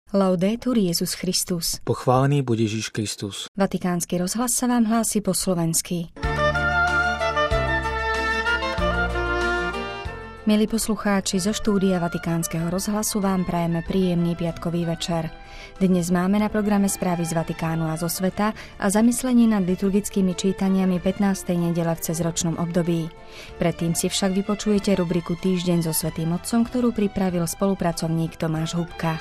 Laudetur Jesus Christus. Pochválený buď Ježiš Kristus. Vatikánsky rozhlas sa vám hlási po slovensky. Milí poslucháči, zo štúdia Vatikánskeho rozhlasu vám prajeme príjemný piatkový večer. Dnes máme na programe správy z Vatikánu a zo sveta a zamyslenie nad liturgickými čítaniami 15. nedele v cezročnom období. Predtým si však vypočujete rubriku Týždeň so Svätým Otcom, ktorú pripravil spolupracovník Tomáš Hubka.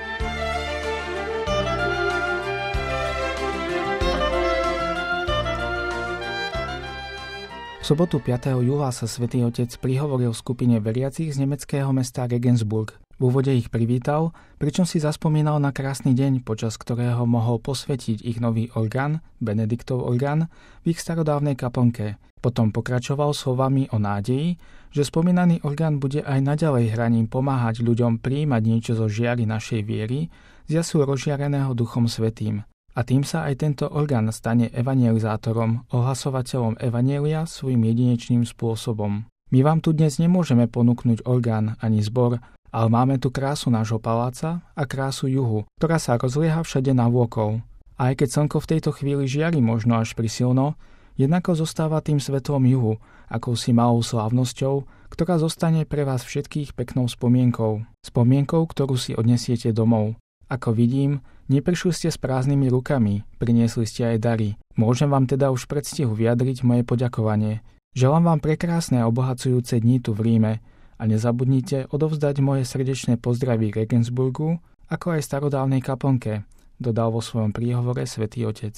V sobotu 5. júla sa Svätý Otec prihovoril skupine veriacich z nemeckého mesta Regensburg. V úvode ich privítal, pričom si zaspomínal na krásny deň, počas ktorého mohol posvetiť ich nový orgán, Benediktov orgán, v ich starodávnej kaplnke. Potom pokračoval slovami o nádeji, že spomínaný orgán bude aj naďalej hraním pomáhať ľuďom prijímať niečo zo žiary našej viery, z jasu rozžiareného Duchom Svätým. A tým sa aj tento orgán stane evangelizátorom, ohlasovateľom evanjelia svojím jedinečným spôsobom. My vám tu dnes nemôžeme ponúknuť orgán ani zbor, ale máme tu krásu nášho paláca a krásu juhu, ktorá sa rozlieha všade navôkol. A aj keď slnko v tejto chvíli žiari možno až prisilno, jednako zostáva tým svetlom juhu, akousi malou slávnosťou, ktorá zostane pre vás všetkých peknou spomienkou. Spomienkou, ktorú si odnesiete domov. Ako vidím, neprišli ste s prázdnymi rukami, priniesli ste aj dary. Môžem vám teda už v predstihu vyjadriť moje poďakovanie. Želám vám prekrásne a obohacujúce dni tu v Ríme a nezabudnite odovzdať moje srdečné pozdravy Regensburgu, ako aj starodávnej kaplnke, dodal vo svojom príhovore Svätý Otec.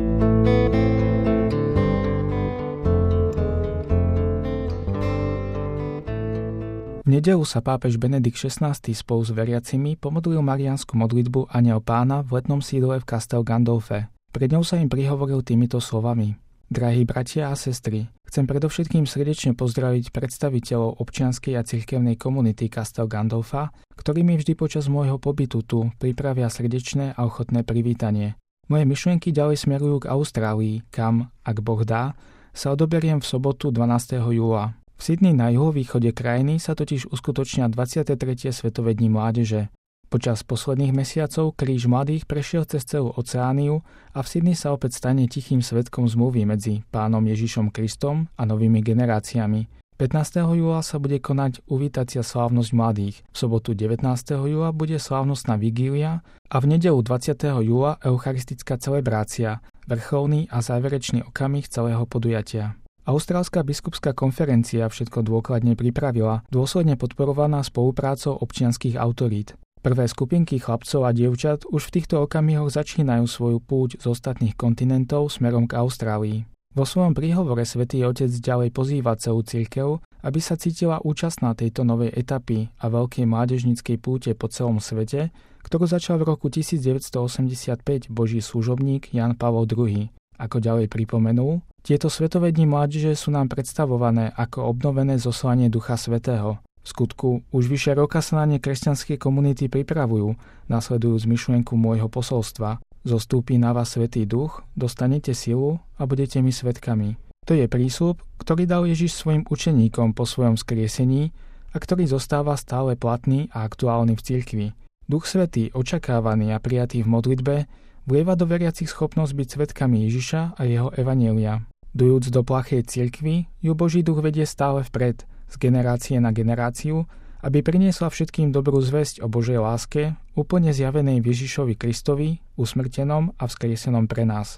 V nedeľu sa pápež Benedikt XVI spolu s veriacimi pomodlil mariánsku modlitbu Anjel Pána v letnom sídle v Castel Gandolfe. Pred ňou sa im prihovoril týmito slovami. Drahí bratia a sestry, chcem predovšetkým srdečne pozdraviť predstaviteľov občianskej a cirkevnej komunity Castel Gandolfa, ktorí mi vždy počas môjho pobytu tu pripravia srdečné a ochotné privítanie. Moje myšlienky ďalej smerujú k Austrálii, kam, ak Boh dá, sa odoberiem v sobotu 12. júla. V Sydney na juhovýchode krajiny sa totiž uskutočnia 23. Svetové dni mládeže. Počas posledných mesiacov kríž mladých prešiel cez celú Oceániu a v Sydney sa opäť stane tichým svedkom zmluvy medzi Pánom Ježišom Kristom a novými generáciami. 15. júla sa bude konať uvítacia slávnosť mladých, v sobotu 19. júla bude slávnostná vigília a v nedeľu 20. júla eucharistická celebrácia, vrcholný a záverečný okamih celého podujatia. Austrálska biskupská konferencia všetko dôkladne pripravila, dôsledne podporovaná spoluprácou občianskych autorít. Prvé skupinky chlapcov a dievčat už v týchto okamihoch začínajú svoju púť z ostatných kontinentov smerom k Austrálii. Vo svojom príhovore Svätý Otec ďalej pozýva celú cirkev, aby sa cítila účastná tejto novej etapy a veľkej mládežníckej púte po celom svete, ktorú začal v roku 1985 Boží služobník Ján Pavol II. Ako ďalej pripomenul, tieto Svetové dni mládeže sú nám predstavované ako obnovené zoslanie Ducha Svätého. V skutku, už vyše roka sa na ne kresťanské komunity pripravujú, nasledujúc myšlienku môjho posolstva. Zostúpi na vás Svätý Duch, dostanete silu a budete mi svedkami. To je prísľub, ktorý dal Ježiš svojim učeníkom po svojom skriesení a ktorý zostáva stále platný a aktuálny v cirkvi. Duch Svätý, očakávaný a prijatý v modlitbe, vlieva do veriacich schopnosť byť svedkami Ježiša a jeho evanjelia. Dujúc do plachej cirkvi, ju Boží duch vedie stále vpred, z generácie na generáciu, aby priniesla všetkým dobrú zvesť o Božej láske, úplne zjavenej v Ježišovi Kristovi, usmrtenom a vzkriesenom pre nás.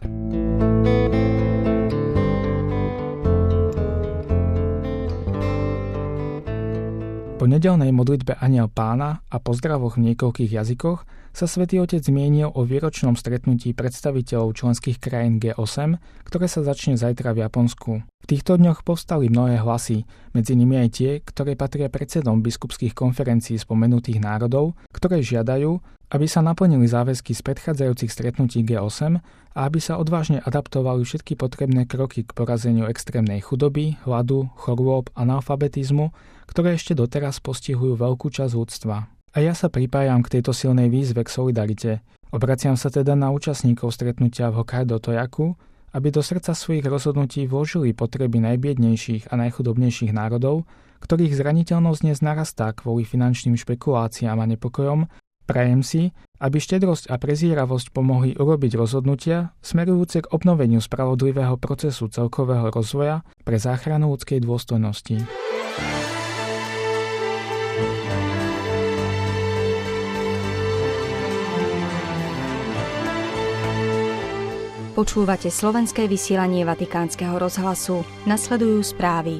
Po nedeľnej modlitbe Anjel Pána a pozdravoch v niekoľkých jazykoch sa Svätý Otec zmienil o výročnom stretnutí predstaviteľov členských krajín G8, ktoré sa začne zajtra v Japonsku. V týchto dňoch povstali mnohé hlasy, medzi nimi aj tie, ktoré patria predsedom biskupských konferencií spomenutých národov, ktoré žiadajú, aby sa naplnili záväzky z predchádzajúcich stretnutí G8 a aby sa odvážne adaptovali všetky potrebné kroky k porazeniu extrémnej chudoby, hladu, chorôb, analfabetizmu, ktoré ešte doteraz postihujú veľkú časť ľudstva. A ja sa pripájam k tejto silnej výzve k solidarite. Obraciam sa teda na účastníkov stretnutia v Hokkaido Toyaku, aby do srdca svojich rozhodnutí vložili potreby najbiednejších a najchudobnejších národov, ktorých zraniteľnosť dnes narastá kvôli finančným špekuláciám a nepokojom, Prajem si, aby štedrosť a prezieravosť pomohli urobiť rozhodnutia smerujúce k obnoveniu spravodlivého procesu celkového rozvoja pre záchranu ľudskej dôstojnosti. Počúvate slovenské vysielanie Vatikánskeho rozhlasu. Nasledujú správy.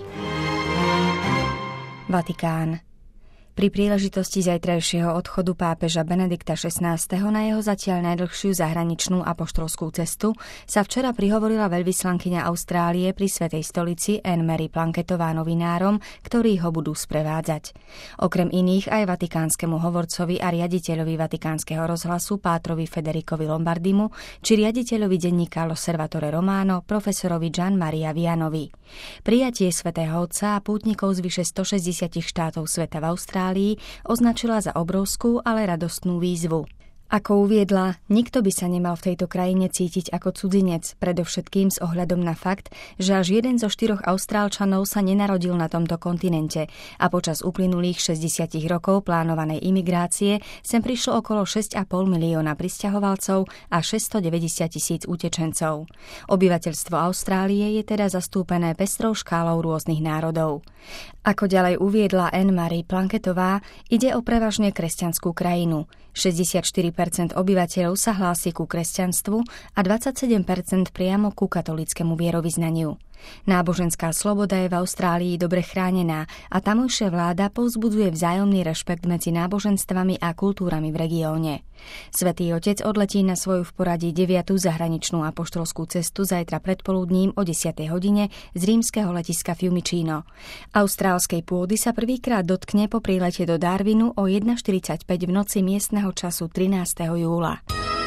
Vatikán. Pri príležitosti zajtrajšieho odchodu pápeža Benedikta XVI. Na jeho zatiaľ najdlhšiu zahraničnú apoštolskú cestu sa včera prihovorila veľvyslankyňa Austrálie pri Svätej stolici Anne-Marie Planketová novinárom, ktorí ho budú sprevádzať. Okrem iných aj vatikánskemu hovorcovi a riaditeľovi Vatikánskeho rozhlasu pátrovi Federikovi Lombardimu či riaditeľovi denníka L'Osservatore Romano profesorovi Gian Maria Vianovi. Prijatie svätého Otca a pútnikov z vyše 160 štátov sveta v Austrálii označila za obrovskú, ale radostnú výzvu. Ako uviedla, nikto by sa nemal v tejto krajine cítiť ako cudzinec, predovšetkým s ohľadom na fakt, že až 1 zo 4 Austrálčanov sa nenarodil na tomto kontinente a počas uplynulých 60 rokov plánovanej imigrácie sem prišlo okolo 6,5 milióna prisťahovalcov a 690 000 utečencov. Obyvateľstvo Austrálie je teda zastúpené pestrou škálou rôznych národov. Ako ďalej uviedla Anne-Marie Planketová, ide o prevažne kresťanskú krajinu. 64% obyvateľov sa hlási ku kresťanstvu a 27% priamo ku katolíckemu vierovyznaniu. Náboženská sloboda je v Austrálii dobre chránená a tamojšia vláda povzbudzuje vzájomný rešpekt medzi náboženstvami a kultúrami v regióne. Svätý Otec odletí na svoju v poradí 9. zahraničnú apoštolskú cestu zajtra predpoludním o 10. hodine z rímskeho letiska Fiumicino. Austrálskej pôdy sa prvýkrát dotkne po prílete do Darwinu o 1:45 v noci miestneho času 13. júla.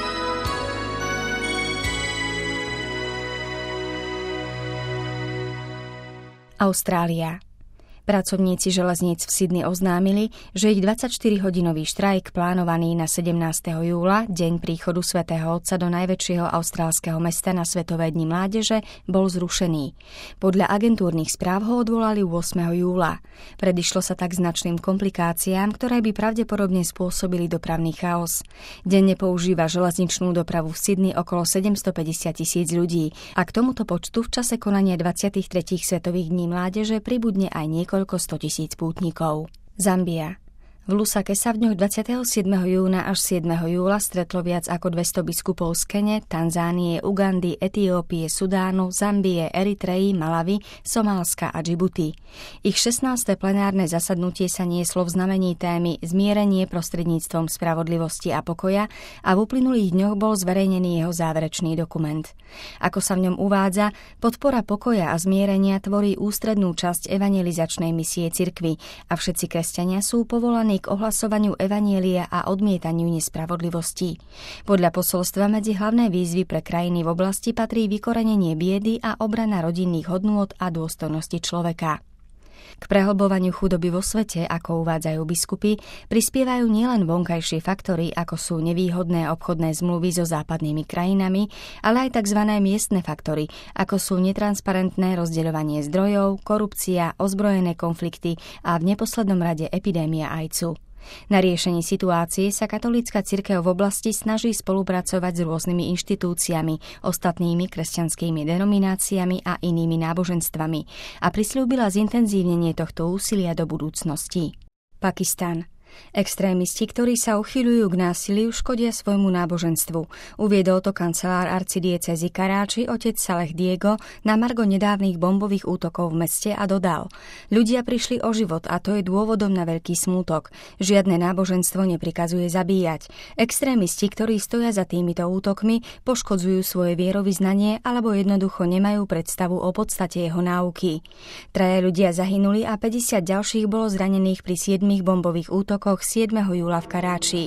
Austrália. Pracovníci železníc v Sydney oznámili, že ich 24-hodinový štrajk plánovaný na 17. júla, deň príchodu svätého Otca do najväčšieho austrálskeho mesta na Svetové dni mládeže, bol zrušený. Podľa agentúrnych správ ho odvolali 8. júla. Predišlo sa tak značným komplikáciám, ktoré by pravdepodobne spôsobili dopravný chaos. Denne používa železničnú dopravu v Sydney okolo 750 000 ľudí a k tomuto počtu v čase konania 23. Svetových dní mládeže pribudne aj niekoľko 100 000 pútnikov. Zambia. V Lusake sa v dňoch 27. júna až 7. júla stretlo viac ako 200 biskupov z Kene, Tanzánie, Ugandy, Etiópie, Sudánu, Zambie, Eritreji, Malawi, Somálska a Džibuti. Ich 16. plenárne zasadnutie sa nieslo v znamení témy Zmierenie prostredníctvom spravodlivosti a pokoja a v uplynulých dňoch bol zverejnený jeho záverečný dokument. Ako sa v ňom uvádza, podpora pokoja a zmierenia tvorí ústrednú časť evangelizačnej misie cirkvi a všetci kresťania sú povolaní k ohlasovaniu evanjelia a odmietaniu nespravodlivosti. Podľa posolstva medzi hlavné výzvy pre krajiny v oblasti patrí vykorenenie biedy a obrana rodinných hodnôt a dôstojnosti človeka. K prehlbovaniu chudoby vo svete, ako uvádzajú biskupy, prispievajú nielen vonkajšie faktory, ako sú nevýhodné obchodné zmluvy so západnými krajinami, ale aj tzv. Miestne faktory, ako sú netransparentné rozdeľovanie zdrojov, korupcia, ozbrojené konflikty a v neposlednom rade epidémia AIDSu. Na riešení situácie sa katolícka cirkev v oblasti snaží spolupracovať s rôznymi inštitúciami, ostatnými kresťanskými denomináciami a inými náboženstvami a prisľúbila zintenzívnenie tohto úsilia do budúcnosti. Pakistan. Extrémisti, ktorí sa uchyľujú k násiliu, škodia svojmu náboženstvu. Uviedol to kancelár arcidiecézy Karáči otec Saleh Diego na margo nedávnych bombových útokov v meste a dodal: ľudia prišli o život a to je dôvodom na veľký smútok. Žiadne náboženstvo neprikazuje zabíjať. Extrémisti, ktorí stoja za týmito útokmi, poškodzujú svoje vierovyznanie alebo jednoducho nemajú predstavu o podstate jeho náuky. 3 ľudia zahynuli a 50 ďalších bolo zranených pri 7 bombových útokoch 7. júla v Karáči.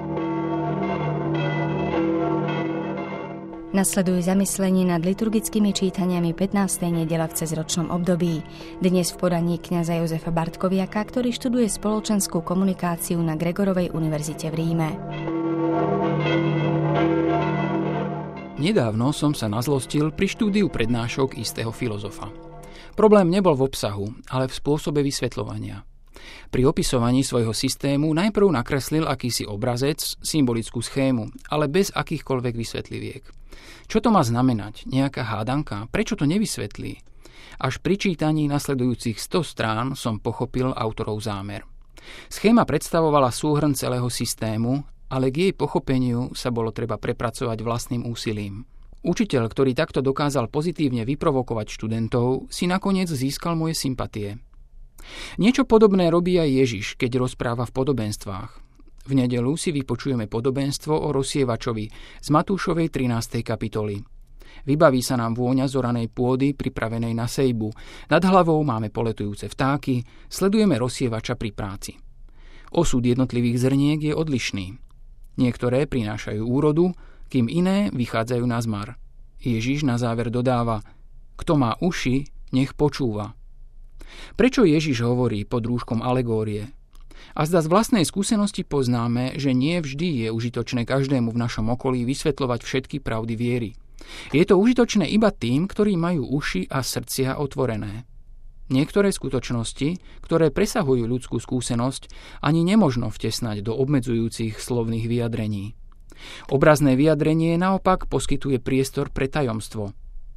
Nasleduje zamyslenie nad liturgickými čítaniami 15. nedele v cezročnom období. Dnes v podaní kňaza Jozefa Bartkoviaka, ktorý študuje spoločenskú komunikáciu na Gregorovej univerzite v Ríme. Nedávno som sa nazlostil pri štúdiu prednášok istého filozofa. Problém nebol v obsahu, ale v spôsobe vysvetľovania. Pri opisovaní svojho systému najprv nakreslil akýsi obrazec, symbolickú schému, ale bez akýchkoľvek vysvetliviek. Čo to má znamenať? Nejaká hádanka? Prečo to nevysvetlí? Až pri čítaní nasledujúcich 100 strán som pochopil autorov zámer. Schéma predstavovala súhrn celého systému, ale k jej pochopeniu sa bolo treba prepracovať vlastným úsilím. Učiteľ, ktorý takto dokázal pozitívne vyprovokovať študentov, si nakoniec získal moje sympatie. Niečo podobné robí aj Ježiš, keď rozpráva v podobenstvách. V nedeľu si vypočujeme podobenstvo o rozsievačovi z Matúšovej 13. kapitoly. Vybaví sa nám vôňa zoranej pôdy pripravenej na sejbu. Nad hlavou máme poletujúce vtáky, sledujeme rozsievača pri práci. Osud jednotlivých zrniek je odlišný. Niektoré prinášajú úrodu, kým iné vychádzajú na zmar. Ježiš na záver dodáva: kto má uši, nech počúva. Prečo Ježiš hovorí pod rúškom alegórie? A zda z vlastnej skúsenosti poznáme, že nie vždy je užitočné každému v našom okolí vysvetľovať všetky pravdy viery. Je to užitočné iba tým, ktorí majú uši a srdcia otvorené. Niektoré skutočnosti, ktoré presahujú ľudskú skúsenosť, ani nemožno vtesnať do obmedzujúcich slovných vyjadrení. Obrazné vyjadrenie naopak poskytuje priestor pre tajomstvo.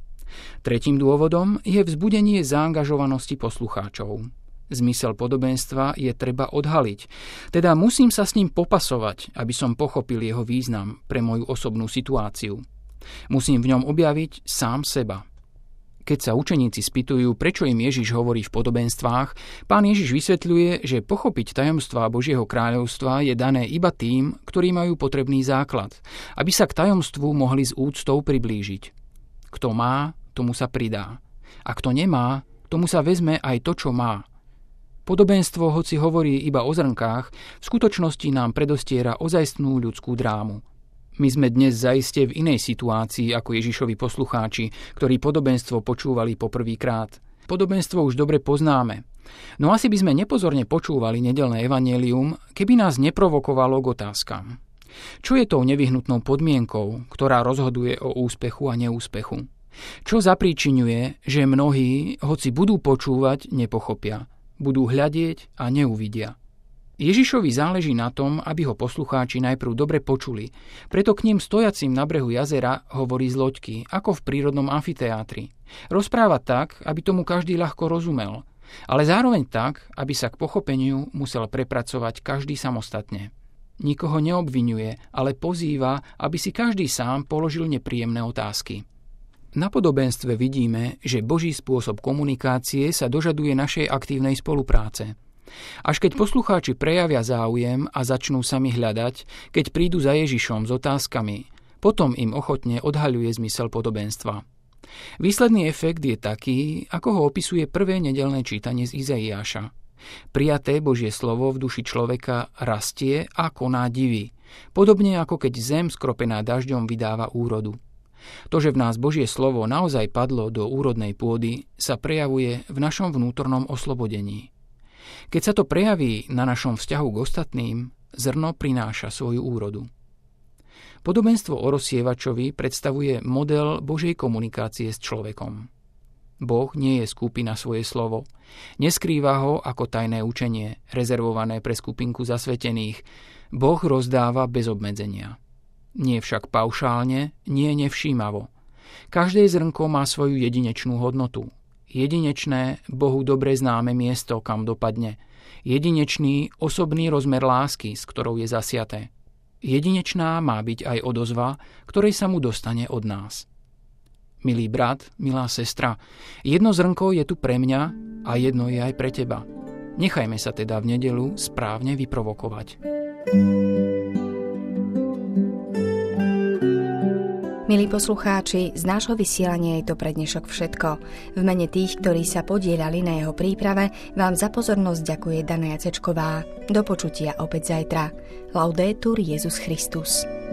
Tretím dôvodom je vzbudenie zaangažovanosti poslucháčov. Zmysel podobenstva je treba odhaliť, teda musím sa s ním popasovať, aby som pochopil jeho význam pre moju osobnú situáciu. Musím v ňom objaviť sám seba. Keď sa učeníci spýtujú, prečo im Ježiš hovorí v podobenstvách, Pán Ježiš vysvetľuje, že pochopiť tajomstvá Božieho kráľovstva je dané iba tým, ktorí majú potrebný základ, aby sa k tajomstvu mohli s úctou priblížiť. Kto má, tomu sa pridá. A kto nemá, tomu sa vezme aj to, čo má. Podobenstvo, hoci hovorí iba o zrnkách, v skutočnosti nám predostiera ozajstnú ľudskú drámu. My sme dnes zaiste v inej situácii ako Ježišovi poslucháči, ktorí podobenstvo počúvali poprvýkrát. Podobenstvo už dobre poznáme. No asi by sme nepozorne počúvali nedeľné evanjelium, keby nás neprovokovalo k otázkam. Čo je tou nevyhnutnou podmienkou, ktorá rozhoduje o úspechu a neúspechu? Čo zapríčiňuje, že mnohí, hoci budú počúvať, nepochopia, budú hľadieť a neuvidia? Ježišovi záleží na tom, aby ho poslucháči najprv dobre počuli, preto k ním stojacim na brehu jazera hovorí z loďky, ako v prírodnom amfiteátri. Rozpráva tak, aby tomu každý ľahko rozumel, ale zároveň tak, aby sa k pochopeniu musel prepracovať každý samostatne. Nikoho neobviňuje, ale pozýva, aby si každý sám položil nepríjemné otázky. Na podobenstve vidíme, že Boží spôsob komunikácie sa dožaduje našej aktívnej spolupráce. Až keď poslucháči prejavia záujem a začnú sami hľadať, keď prídu za Ježišom s otázkami, potom im ochotne odhaľuje zmysel podobenstva. Výsledný efekt je taký, ako ho opisuje prvé nedeľné čítanie z Izaiáša. Prijaté Božie slovo v duši človeka rastie a koná divy, podobne ako keď zem skropená dažďom vydáva úrodu. To, že v nás Božie slovo naozaj padlo do úrodnej pôdy, sa prejavuje v našom vnútornom oslobodení. Keď sa to prejaví na našom vzťahu k ostatným, zrno prináša svoju úrodu. Podobenstvo o rozsievačovi predstavuje model Božej komunikácie s človekom. Boh nie je skúpy na svoje slovo. Neskrýva ho ako tajné učenie, rezervované pre skupinku zasvetených. Boh rozdáva bez obmedzenia. Nie však paušálne, nie nevšímavo. Každé zrnko má svoju jedinečnú hodnotu. Jedinečné, Bohu dobre známe miesto, kam dopadne. Jedinečný, osobný rozmer lásky, s ktorou je zasiaté. Jedinečná má byť aj odozva, ktorej sa mu dostane od nás. Milý brat, milá sestra, jedno zrnko je tu pre mňa a jedno je aj pre teba. Nechajme sa teda v nedeľu správne vyprovokovať. Milí poslucháči, z nášho vysielania je to pre dnešok všetko. V mene tých, ktorí sa podieľali na jeho príprave, vám za pozornosť ďakuje Dana Jacečková. Do počutia opäť zajtra. Laudetur Jesus Christus.